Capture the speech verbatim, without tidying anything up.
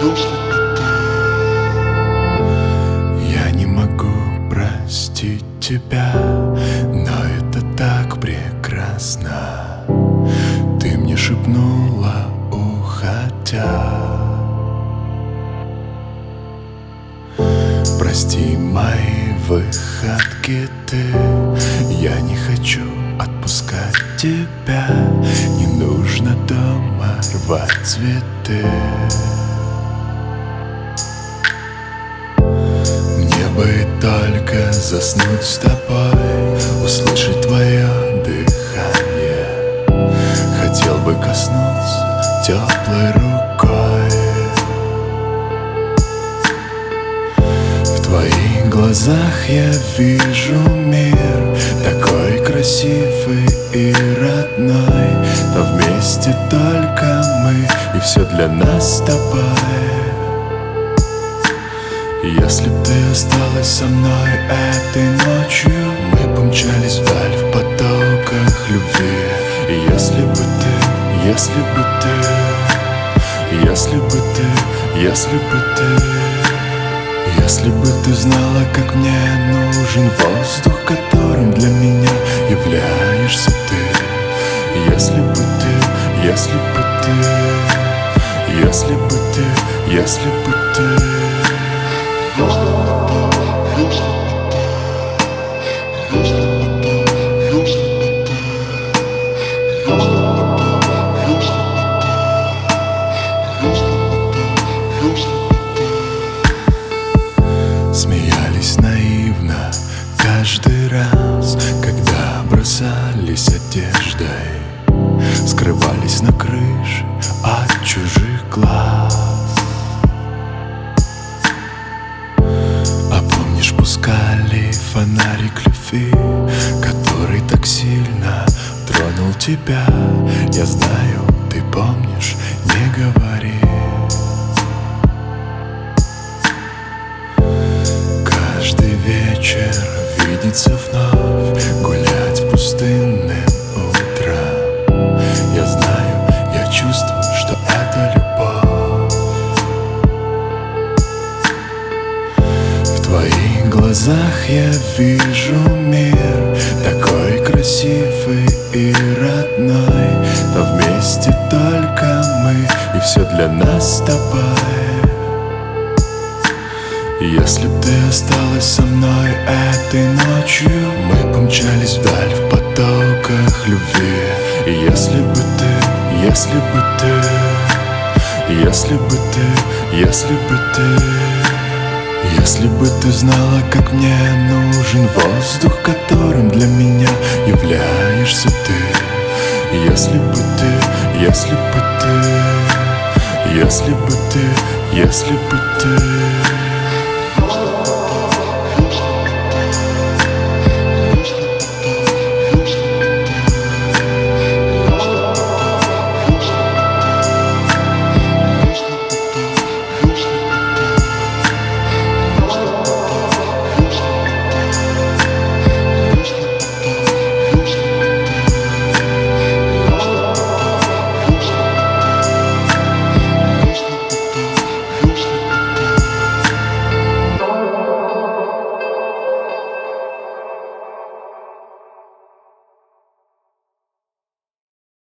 Я не могу простить тебя, но это так прекрасно. Ты мне шепнула, уходя: прости мои выходки ты. Я не хочу отпускать тебя. Не нужно дома рвать цветы. Мне бы только заснуть с тобой, услышать твое дыхание. Хотел бы коснуться теплой рукой. В твоих глазах я вижу мир такой красивый и родной. Но вместе только мы, и все для нас с тобой. Если б ты осталась со мной этой ночью, мы помчались вдаль в потоках любви. И если бы ты, если бы ты, если бы ты, если бы ты, если бы ты знала, как мне нужен воздух, которым для меня являешься ты. Если бы ты, если бы ты, если бы ты, если бы ты. Смеялись наивно каждый раз, когда бросались одеждой, скрывались на крыше от чужих глаз. Пускали фонарик любви, который так сильно тронул тебя. Я знаю, ты помнишь, не говори. Каждый вечер видеться вновь, гулять пустынным утром. Я знаю, я чувствую, что это любовь. В твоих глазах я вижу мир такой красивый и родной. Но вместе только мы, и все для нас с тобой. Если б ты осталась со мной этой ночью, мы помчались вдаль в потоках любви. И если бы ты, если бы ты, если бы ты, если бы ты, если бы ты знала, как мне нужен воздух, которым для меня являешься ты. Если бы ты, если бы ты, если бы ты, если бы ты.